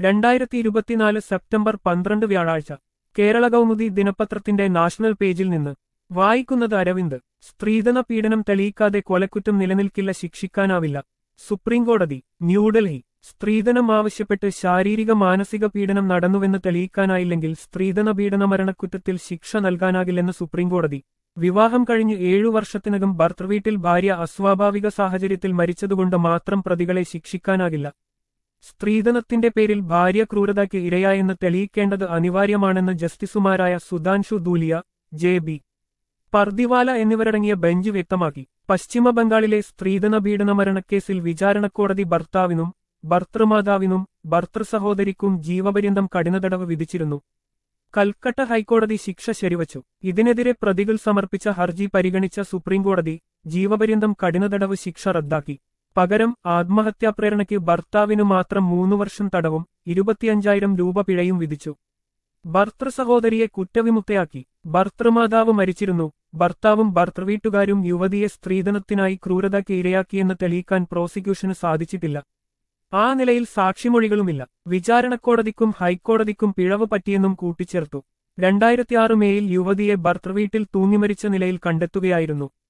2024 September 12 വ്യാഴാഴ്ച കേരള കൗമുദി ദിനപത്രത്തിന്റെ national പേജിൽ നിന്ന് വായിക്കുന്നത് അരവിന്ദ്. സ്ത്രീധന പീഡനം തെളിയിക്കാതെ കൊലക്കുറ്റം നിലനിൽക്കില്ല, ശിക്ഷിക്കാനാവില്ല. സുപ്രീംകോടതി ന്യൂഡൽഹി. സ്ത്രീധനം ആവശ്യപ്പെട്ട് ശാരീരിക മാനസിക പീഡനം നടന്നുവെന്ന് തെളിയിക്കാനായില്ലെങ്കിൽ സ്ത്രീധന പീഡന മരണക്കുറ്റത്തിൽ ശിക്ഷ നൽകാനാകില്ലെന്ന് സുപ്രീംകോടതി. വിവാഹം കഴിഞ്ഞ് 7 വർഷത്തിനകം ഭർതൃവീട്ടിൽ ഭാര്യ അസ്വാഭാവിക സാഹചര്യത്തിൽ മരിച്ചതുകൊണ്ട് മാത്രം പ്രതികളെ ശിക്ഷിക്കാനാകില്ല. സ്ത്രീധനത്തിന്റെ പേരിൽ ഭാര്യ ക്രൂരതയ്ക്ക് ഇരയായെന്ന് തെളിയിക്കേണ്ടത് അനിവാര്യമാണെന്ന് ജസ്റ്റിസുമാരായ സുധാൻഷു ധൂലിയ, ജെ.ബി. പർദിവാല എന്നിവരടങ്ങിയ ബെഞ്ച് വ്യക്തമാക്കി. പശ്ചിമ ബംഗാളിലെ സ്ത്രീധന പീഡന മരണക്കേസിൽ വിചാരണക്കോടതി ഭർത്താവിനും ഭർതൃമാതാവിനും ഭർതൃസഹോദരിക്കും ജീവപര്യന്തം കഠിനതടവ് വിധിച്ചിരുന്നു. കൽക്കട്ട ഹൈക്കോടതി ശിക്ഷ ശരിവച്ചു. ഇതിനെതിരെ പ്രതികൾ സമർപ്പിച്ച ഹർജി പരിഗണിച്ച സുപ്രീംകോടതി ജീവപര്യന്തം കഠിനതടവ് ശിക്ഷ റദ്ദാക്കി. പകരം ആത്മഹത്യാപ്രേരണയ്ക്ക് ഭർത്താവിനു മാത്രം 3 വർഷം തടവും 25,000 രൂപ പിഴയും വിധിച്ചു. ഭർതൃസഹോദരിയെ കുറ്റവിമുക്തയാക്കി. ഭർതൃമാതാവ് മരിച്ചിരുന്നു. ഭർത്താവും ഭർതൃവീട്ടുകാരും യുവതിയെ സ്ത്രീധനത്തിനായി ക്രൂരതയ്ക്ക് ഇരയാക്കിയെന്ന് തെളിയിക്കാൻ പ്രോസിക്യൂഷന് സാധിച്ചിട്ടില്ല. ആ നിലയിൽ സാക്ഷിമൊഴികളുമില്ല. വിചാരണക്കോടതിക്കും ഹൈക്കോടതിക്കും പിഴവ് പറ്റിയെന്നും കൂട്ടിച്ചേർത്തു. 2006 മേയിൽ യുവതിയെ ഭർതൃവീട്ടിൽ തൂങ്ങിമരിച്ച നിലയിൽ കണ്ടെത്തുകയായിരുന്നു.